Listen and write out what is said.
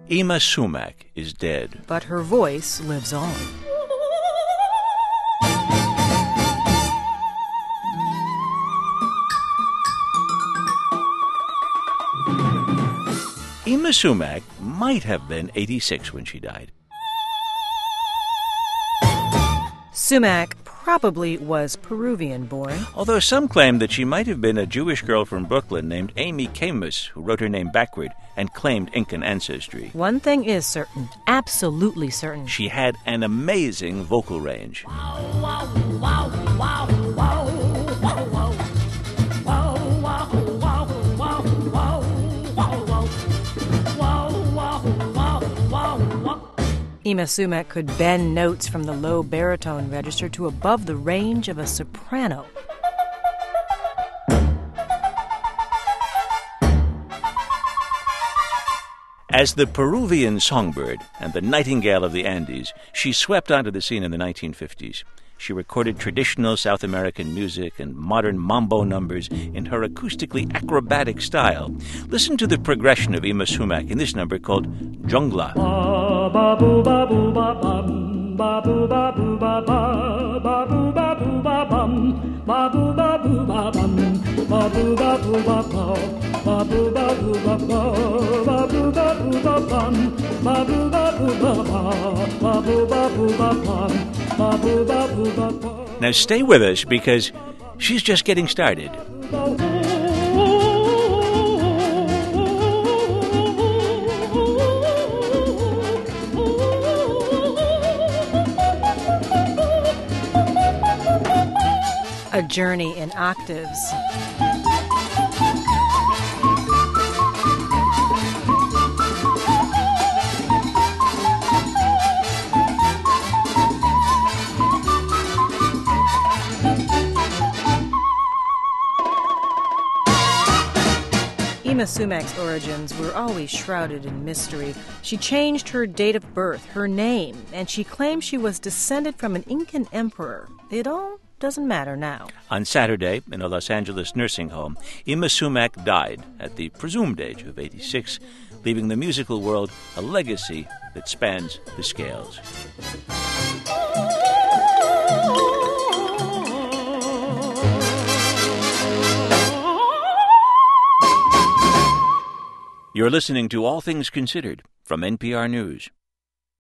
Yma Sumac is dead. But her voice lives on. Yma Sumac might have been 86 when she died. Sumac probably was Peruvian-born. Although some claim that she might have been a Jewish girl from Brooklyn named Amy Camus, who wrote her name backward and claimed Incan ancestry. One thing is certain, absolutely certain. She had an amazing vocal range. Yma Sumac could bend notes from the low baritone register to above the range of a soprano. As the Peruvian songbird and the nightingale of the Andes, she swept onto the scene in the 1950s. She recorded traditional South American music and modern mambo numbers in her acoustically acrobatic style. Listen to the progression of Yma Sumac in this number called Jungla. Now stay with us because she's just getting started. A journey in octaves. Yma Sumac's origins were always shrouded in mystery. She changed her date of birth, her name, and she claimed she was descended from an Incan emperor. It all doesn't matter now. On Saturday, in a Los Angeles nursing home, Yma Sumac died at the presumed age of 86, leaving the musical world a legacy that spans the scales. You're listening to All Things Considered from NPR News.